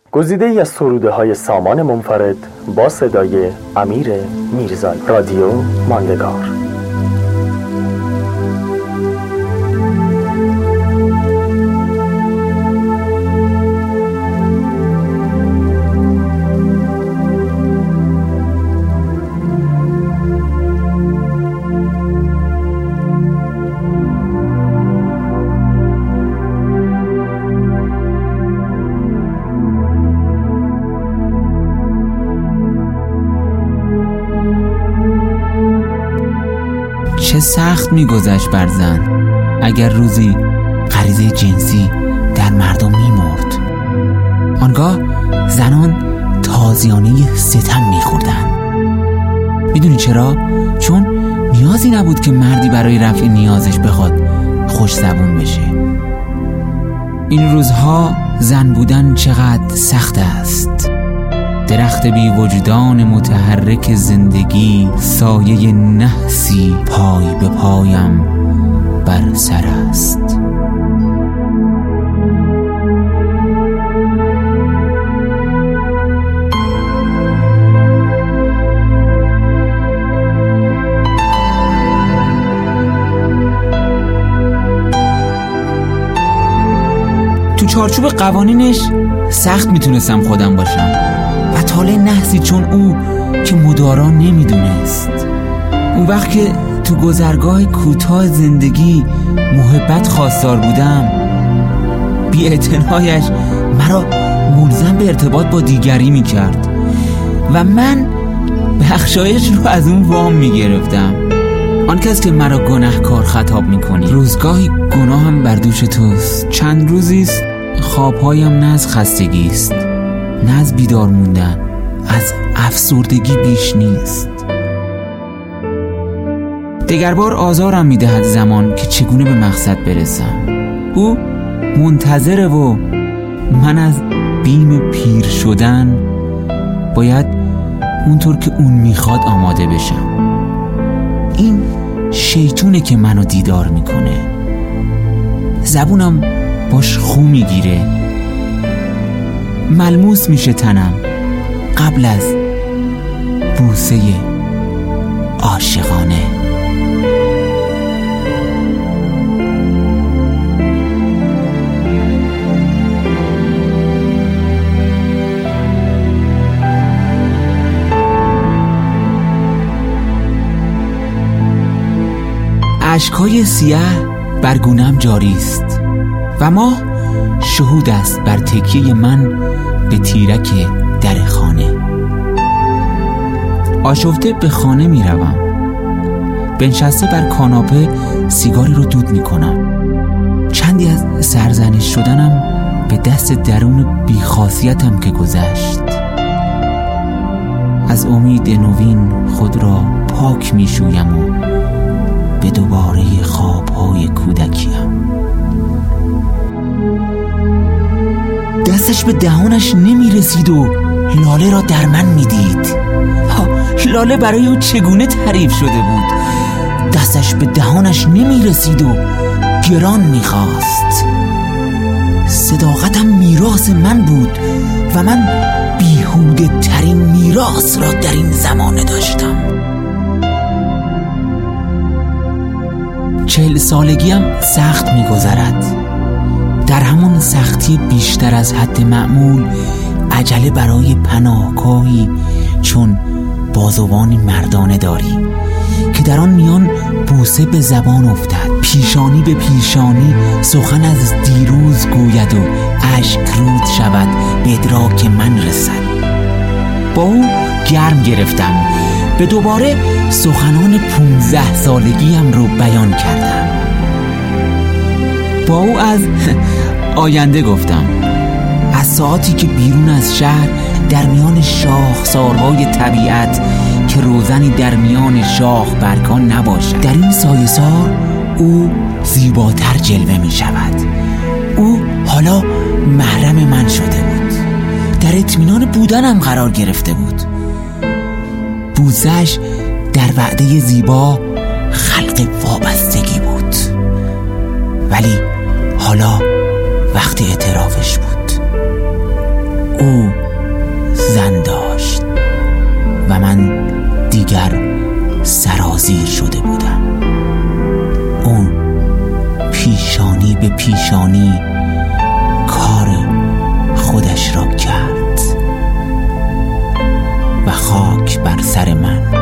گزیده‌ای از سروده‌های سامان منفرد با صدای امیر میرزایی. رادیو ماندگار. چه سخت می‌گذشت بر زن اگر روزی غریزه جنسی در مردم می‌مرد. آنگاه زنان تازیانه ستم می‌خوردند. میدونی چرا؟ چون نیازی نبود که مردی برای رفع نیازش بخواد خوش زبون بشه. این روزها زن بودن چقدر سخت است. درخت بی وجدان متحرک زندگی، سایه نحسی پای به پایم بر سر است. تو چارچوب قوانینش سخت میتونستم خودم باشم و طالع نحسی چون او که مدارا نمیدونست. اون وقت که تو گذرگاه کوتاه زندگی محبت خواستار بودم، بی‌اعتنایش مرا ملزم به ارتباط با دیگری میکرد و من بخشایش رو از اون وام میگرفتم. آن کس که مرا گناهکار خطاب میکنی، روزگاهی گناهم بر دوش توست. چند روزیست خوابهایم نه از خستگی است، نه از بیدار موندن، از افسردگی بیش نیست. دگربار آزارم میدهد زمان که چگونه به مقصد برسم. او منتظره و من از بیم پیر شدن باید اونطور که اون میخواد آماده بشم. این شیطونه که منو دیدار میکنه، زبونم باش خو میگیره، ملموس میشه تنم قبل از بوسه عاشقانه. اشکای سیاه بر گونه‌ام جاری است و ماه شهود است بر تکیه من به تیرک در خانه. آشفته به خانه می روم، بنشسته بر کاناپه سیگاری رو دود می کنم. چندی از سرزنش شدنم به دست درون بیخاصیتم که گذشت. از امید نوین خود را پاک می شویم و به دوباره خوابهای کودکیم. دستش به دهانش نمی رسید و لاله را در من می دید. لاله برای او چگونه تعریف شده بود. دستش به دهانش نمی رسید و گران می خواست. صداقتم میراث من بود و من بیهوده ترین میراث را در این زمانه داشتم. 40 سالگیم سخت می گذرد. در همون سختی بیشتر از حد معمول عجله برای پناهگاهی چون بازوانی مردانه داری که در آن میان بوسه به زبان افتد، پیشانی به پیشانی سخن از دیروز گوید و اشک رود شود به ادراک من رسد. با او گرم گرفتم، به دوباره سخنان 15 سالگیم رو بیان کردم. با او از آینده گفتم، از ساعتی که بیرون از شهر در میان شاخسارهای طبیعت که روزنی در میان شاخ برگان نباشد، در این سایه‌سار او زیباتر جلوه می شود. او حالا محرم من شده بود، در اطمینان بودنم قرار گرفته بود. بوسه‌اش در وعده زیبا خلق وابستگی بود، ولی حالا وقت اعترافش بود. او زن داشت و من دیگر سرازیر شده بودم. اون پیشانی به پیشانی کار خودش را کرد و خاک بر سر من.